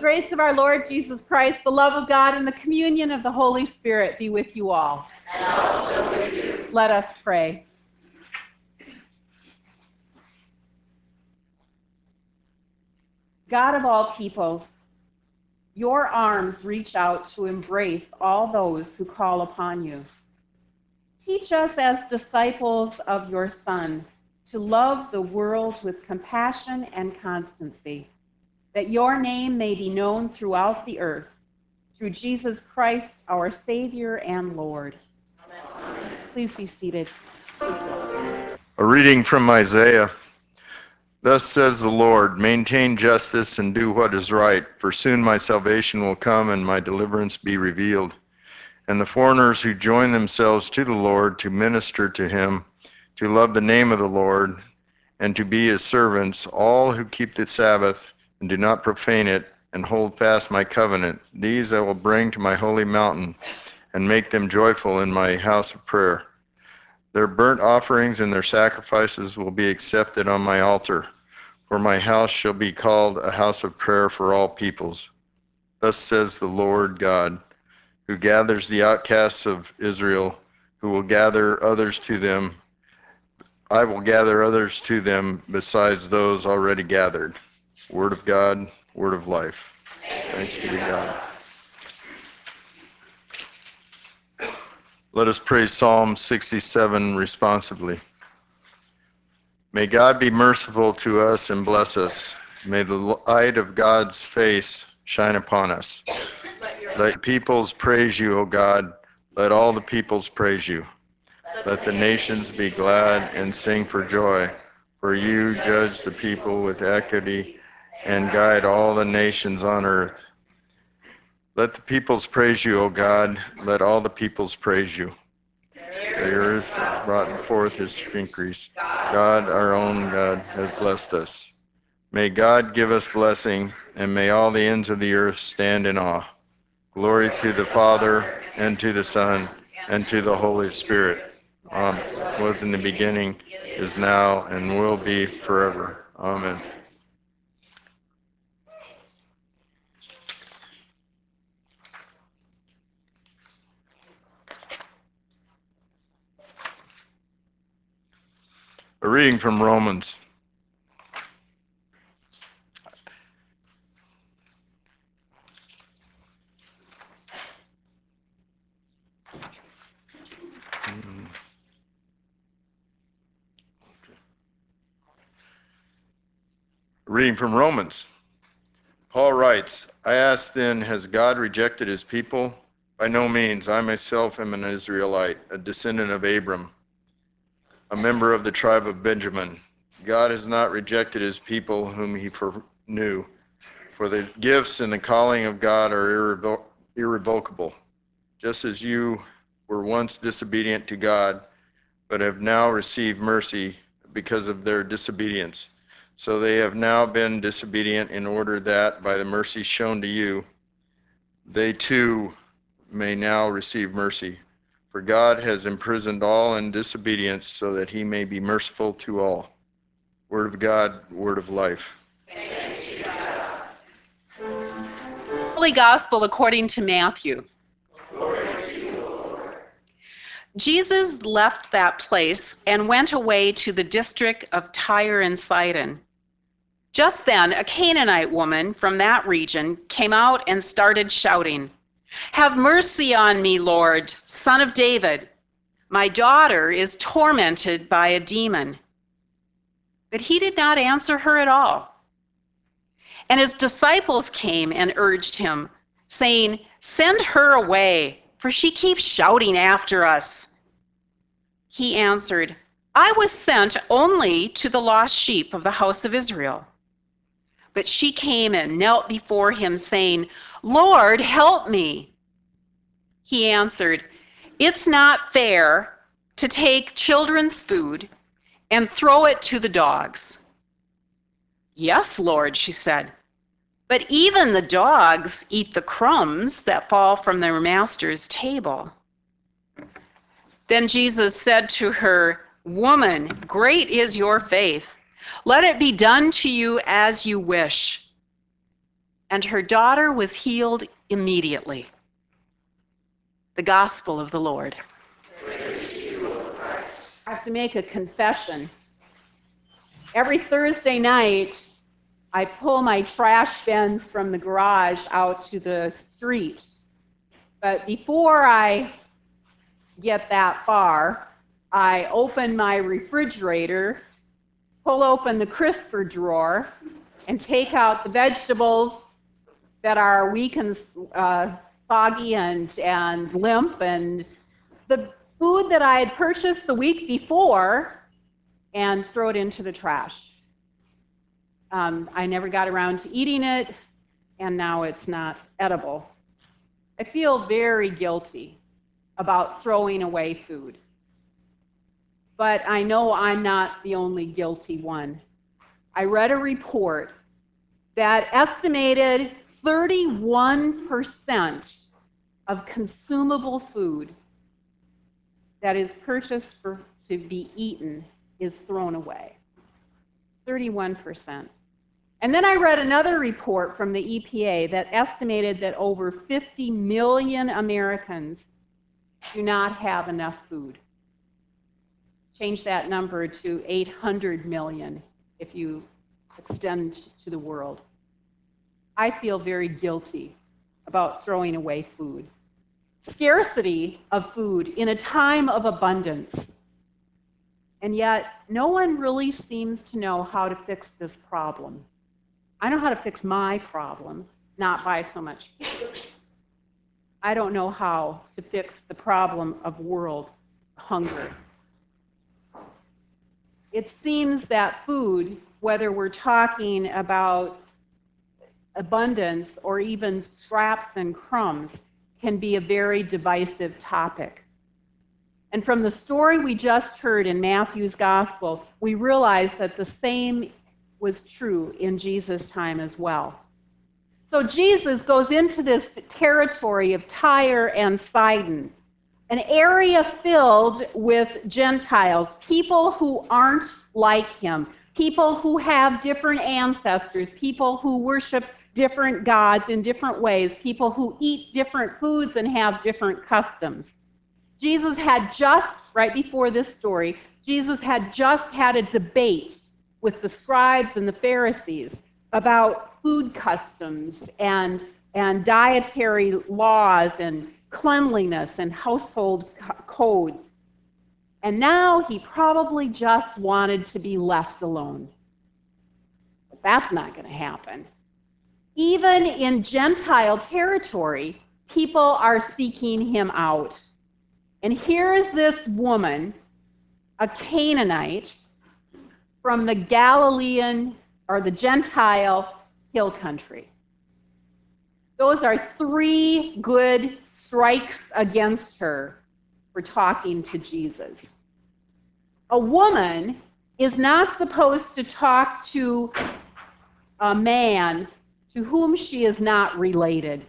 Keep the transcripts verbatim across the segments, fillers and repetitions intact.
grace of our Lord Jesus Christ, the love of God, and the communion of the Holy Spirit be with you all. And also with you. Let us pray. God of all peoples, your arms reach out to embrace all those who call upon you. Teach us as disciples of your Son to love the world with compassion and constancy, that your name may be known throughout the earth, through Jesus Christ, our Savior and Lord. Amen. Please be seated. A reading from Isaiah. Thus says the Lord, maintain justice and do what is right, for soon my salvation will come and my deliverance be revealed. And the foreigners who join themselves to the Lord to minister to him, to love the name of the Lord, and to be his servants, all who keep the Sabbath and do not profane it, and hold fast my covenant, these I will bring to my holy mountain, and make them joyful in my house of prayer. Their burnt offerings and their sacrifices will be accepted on my altar, for my house shall be called a house of prayer for all peoples. Thus says the Lord God, who gathers the outcasts of Israel, who will gather others to them. I will gather others to them besides those already gathered. Word of God, word of life. Thanks be to God. Let us pray Psalm sixty-seven responsively. May God be merciful to us and bless us. May the light of God's face shine upon us. Let peoples praise you, O God. Let all the peoples praise you. Let the nations be glad and sing for joy, for you judge the people with equity and guide all the nations on earth. Let the peoples praise you, O God. Let all the peoples praise you. The earth brought forth its increase. God, our own God, has blessed us. May God give us blessing, and may all the ends of the earth stand in awe. Glory to the Father, and to the Son, and to the Holy Spirit. Um, was in the beginning, is now, and will be forever. Amen. A reading from Romans. A reading from Romans. Paul writes, I ask then, has God rejected his people? By no means. I myself am an Israelite, a descendant of Abram, a member of the tribe of Benjamin. God has not rejected his people whom he foreknew, for the gifts and the calling of God are irrevo- irrevocable. Just as you were once disobedient to God, but have now received mercy because of their disobedience. So they have now been disobedient in order that, by the mercy shown to you, they too may now receive mercy. For God has imprisoned all in disobedience so that he may be merciful to all. Word of God, word of life. Thanks be to God. Holy Gospel according to Matthew. Glory to you, Lord. Jesus left that place and went away to the district of Tyre and Sidon. Just then, a Canaanite woman from that region came out and started shouting, "Have mercy on me, Lord, Son of David. My daughter is tormented by a demon." But he did not answer her at all. And his disciples came and urged him, saying, "Send her away, for she keeps shouting after us." He answered, "I was sent only to the lost sheep of the house of Israel." But she came and knelt before him, saying, "Lord, help me." He answered, "It's not fair to take children's food and throw it to the dogs." "Yes, Lord," she said, "but even the dogs eat the crumbs that fall from their master's table." Then Jesus said to her, "Woman, great is your faith. Let it be done to you as you wish." and her daughter was healed immediately. The Gospel of the Lord. I have to make a confession. Every Thursday night, I pull my trash bins from the garage out to the street. But before I get that far, I open my refrigerator, pull open the crisper drawer, and take out the vegetables that are weak and uh, soggy and, and limp, and the food that I had purchased the week before, and throw it into the trash. Um, I never got around to eating it, and now it's not edible. I feel very guilty about throwing away food. But I know I'm not the only guilty one. I read a report that estimated thirty-one percent of consumable food that is purchased for, to be eaten is thrown away. thirty-one percent. And then I read another report from the E P A that estimated that over fifty million Americans do not have enough food. Change that number to eight hundred million if you extend to the world. I feel very guilty about throwing away food. Scarcity of food in a time of abundance. And yet, no one really seems to know how to fix this problem. I know how to fix my problem, not buy so much food. I don't know how to fix the problem of world hunger. It seems that food, whether we're talking about abundance or even scraps and crumbs, can be a very divisive topic. And from the story we just heard in Matthew's Gospel, we realize that the same was true in Jesus' time as well. So Jesus goes into this territory of Tyre and Sidon, an area filled with Gentiles, people who aren't like him, people who have different ancestors, people who worship different gods in different ways, people who eat different foods and have different customs. Jesus had just, right before this story, Jesus had just had a debate with the scribes and the Pharisees about food customs and, and dietary laws and cleanliness and household codes. And now he probably just wanted to be left alone. But that's not going to happen. Even in Gentile territory, people are seeking him out. And here is this woman, a Canaanite, from the Galilean or the Gentile hill country. Those are three good strikes against her for talking to Jesus. A woman is not supposed to talk to a man to whom she is not related.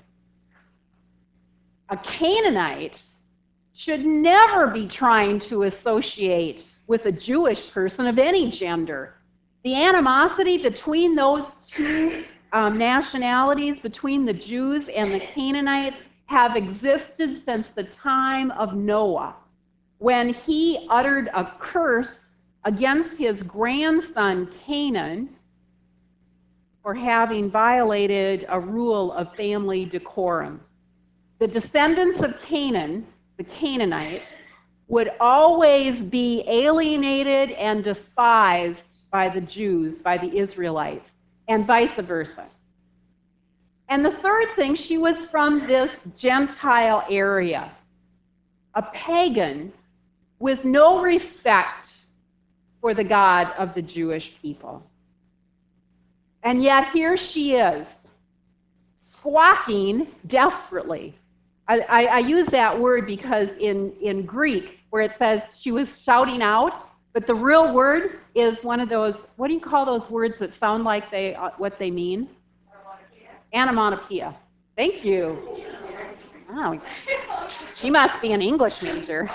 A Canaanite should never be trying to associate with a Jewish person of any gender. The animosity between those two um, nationalities, between the Jews and the Canaanites, have existed since the time of Noah, when he uttered a curse against his grandson Canaan for having violated a rule of family decorum. The descendants of Canaan, the Canaanites, would always be alienated and despised by the Jews, by the Israelites, and vice versa. And the third thing, she was from this Gentile area, a pagan with no respect for the God of the Jewish people. And yet here she is, squawking desperately. I, I, I use that word because in, in Greek, where it says she was shouting out, but the real word is one of those, what do you call those words that sound like they uh, what they mean? Onomatopoeia. Thank you. Wow, she must be an English major.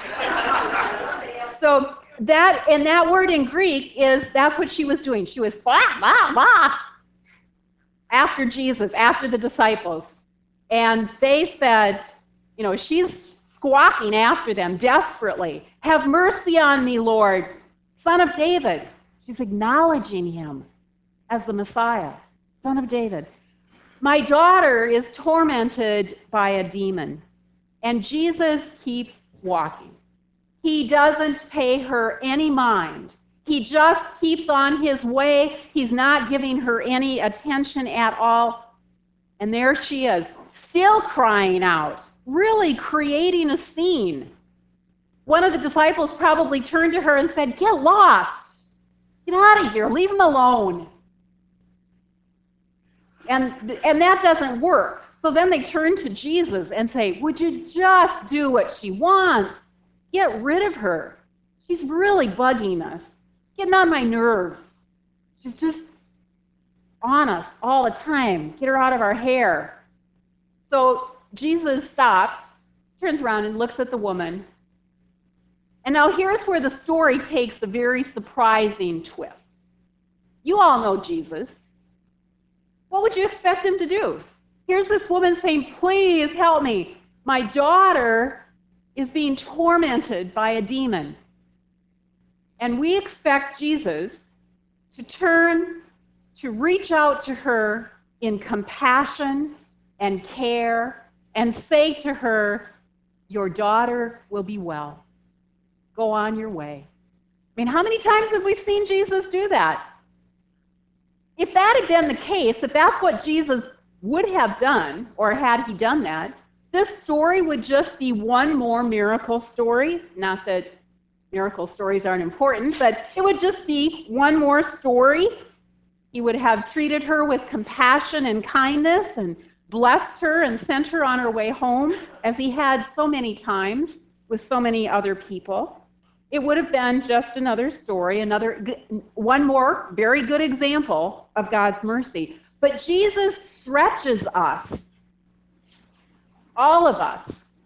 So that, and that word in Greek is, that's what she was doing. She was blah, blah, blah. after Jesus, after the disciples. And they said, you know, she's squawking after them desperately. Have mercy on me, Lord, Son of David. She's acknowledging him as the Messiah, Son of David. My daughter is tormented by a demon. And Jesus keeps walking. He doesn't pay her any mind. He just keeps on his way. He's not giving her any attention at all. And there she is, still crying out, really creating a scene. One of the disciples probably turned to her and said, "Get lost. Get out of here. Leave him alone." And, and that doesn't work. So then they turn to Jesus and say, "Would you just do what she wants? Get rid of her. She's really bugging us, getting on my nerves. She's just on us all the time. Get her out of our hair." So Jesus stops, turns around and looks at the woman. And now here's where the story takes a very surprising twist. You all know Jesus. What would you expect him to do? Here's this woman saying, "Please help me. My daughter is being tormented by a demon." And we expect Jesus to turn, to reach out to her in compassion and care and say to her, "Your daughter will be well. Go on your way." I mean, how many times have we seen Jesus do that? If that had been the case, if that's what Jesus would have done, or had he done that, this story would just be one more miracle story. Not that miracle stories aren't important, but it would just be one more story. He would have treated her with compassion and kindness and blessed her and sent her on her way home, as he had so many times with so many other people. It would have been just another story, another one more very good example of God's mercy. But Jesus stretches us, all of us,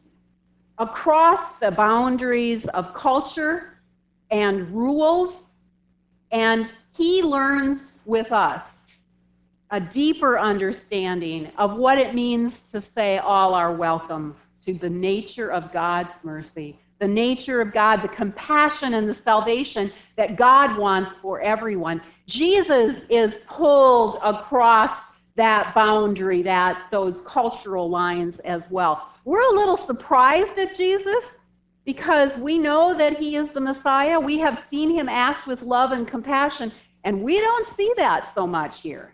across the boundaries of culture and rules, and he learns with us a deeper understanding of what it means to say all are welcome to the nature of God's mercy, the nature of God, the compassion and the salvation that God wants for everyone. Jesus is pulled across that boundary, that those cultural lines as well. We're a little surprised at Jesus because we know that he is the Messiah. We have seen him act with love and compassion, and we don't see that so much here.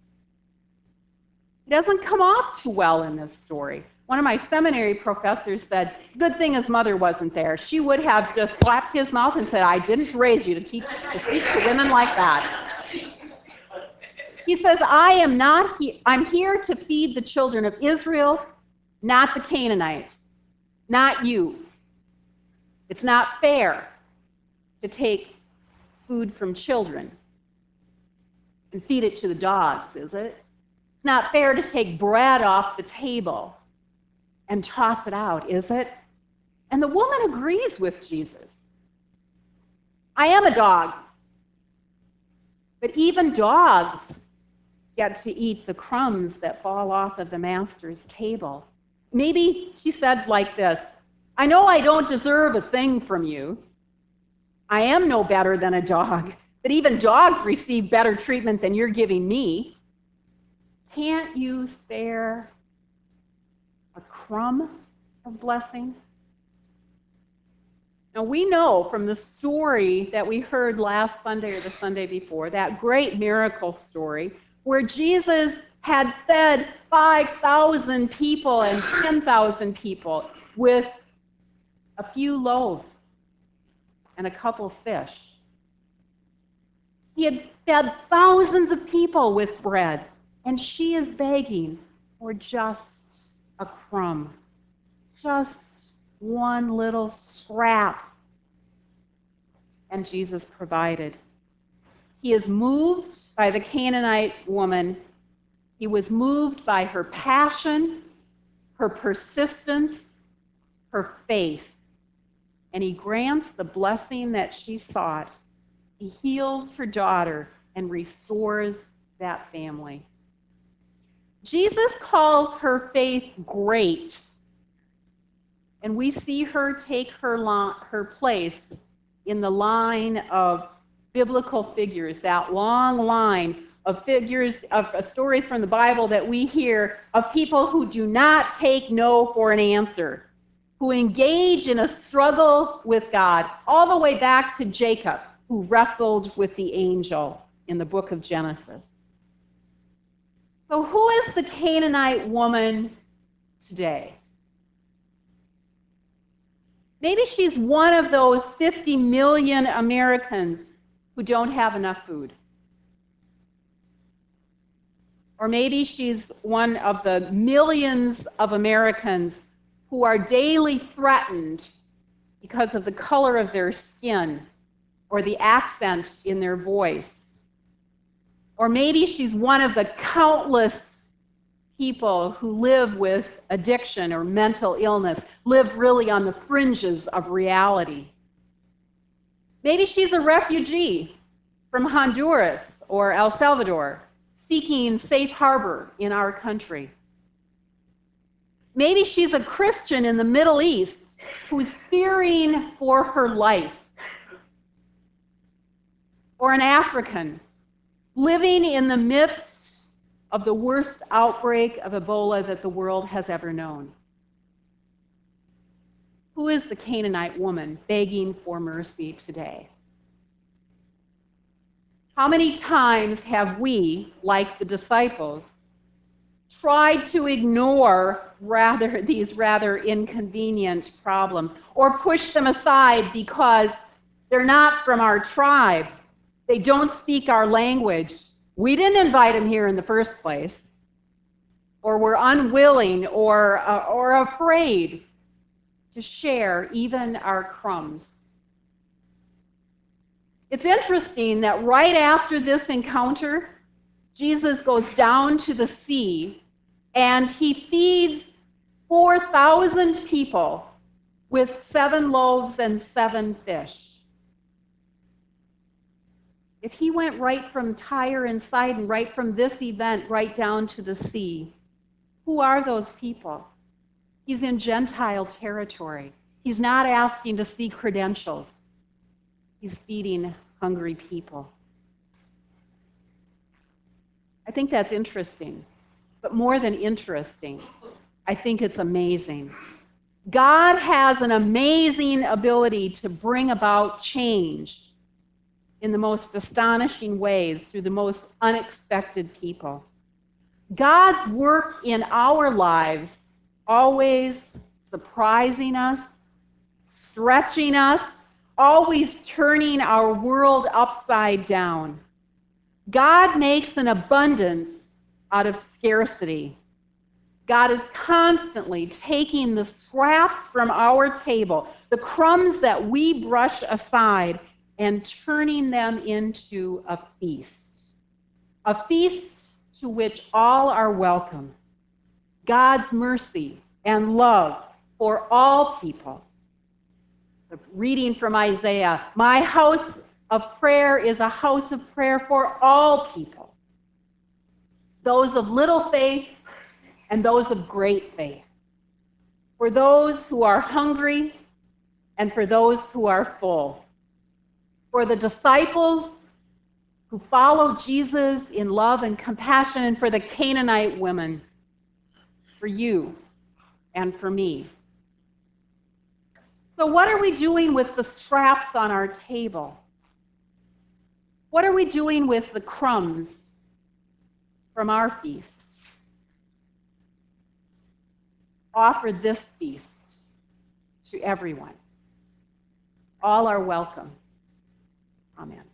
It doesn't come off too well in this story. One of my seminary professors said, "Good thing his mother wasn't there. She would have just slapped his mouth and said, 'I didn't raise you to teach to speak to women like that.'" He says, I am not he- I'm here to feed the children of Israel, not the Canaanites, not you. It's not fair to take food from children and feed it to the dogs, is it? It's not fair to take bread off the table and toss it out, is it? And the woman agrees with Jesus. I am a dog, but even dogs get to eat the crumbs that fall off of the master's table. Maybe she said like this, "I know I don't deserve a thing from you. I am no better than a dog, but even dogs receive better treatment than you're giving me. Can't you spare a crumb of blessing?" Now we know from the story that we heard last Sunday or the Sunday before, that great miracle story, where Jesus had fed five thousand people and ten thousand people with a few loaves and a couple fish. He had fed thousands of people with bread, and she is begging for just a crumb, just one little scrap. And Jesus provided. He is moved by the Canaanite woman. He was moved by her passion, her persistence, her faith. And he grants the blessing that she sought. He heals her daughter and restores that family. Jesus calls her faith great, and we see her take her, lo- her place in the line of biblical figures, that long line of figures, of uh, stories from the Bible that we hear of people who do not take no for an answer, who engage in a struggle with God, all the way back to Jacob, who wrestled with the angel in the book of Genesis. So who is the Canaanite woman today? Maybe she's one of those fifty million Americans who don't have enough food. Or maybe she's one of the millions of Americans who are daily threatened because of the color of their skin or the accent in their voice. Or maybe she's one of the countless people who live with addiction or mental illness, live really on the fringes of reality. Maybe she's a refugee from Honduras or El Salvador, seeking safe harbor in our country. Maybe she's a Christian in the Middle East who's fearing for her life. Or an African living in the midst of the worst outbreak of Ebola that the world has ever known. Who is the Canaanite woman begging for mercy today? How many times have we, like the disciples, tried to ignore rather these rather inconvenient problems or push them aside because they're not from our tribe? They don't speak our language. We didn't invite them here in the first place. Or we're unwilling or, uh, or afraid to share even our crumbs. It's interesting that right after this encounter, Jesus goes down to the sea and he feeds four thousand people with seven loaves and seven fish. If he went right from Tyre and Sidon, right from this event, right down to the sea, who are those people? He's in Gentile territory. He's not asking to see credentials. He's feeding hungry people. I think that's interesting. But more than interesting, I think it's amazing. God has an amazing ability to bring about change in the most astonishing ways through the most unexpected people. God's work in our lives always surprising us, stretching us, always turning our world upside down. God makes an abundance out of scarcity. God is constantly taking the scraps from our table, the crumbs that we brush aside, and turning them into a feast. A feast to which all are welcome. God's mercy and love for all people. The reading from Isaiah, my house of prayer is a house of prayer for all people. Those of little faith and those of great faith. For those who are hungry and for those who are full. For the disciples who follow Jesus in love and compassion, and for the Canaanite women, for you and for me. So what are we doing with the scraps on our table? What are we doing with the crumbs from our feast? Offer this feast to everyone. All are welcome. Amen.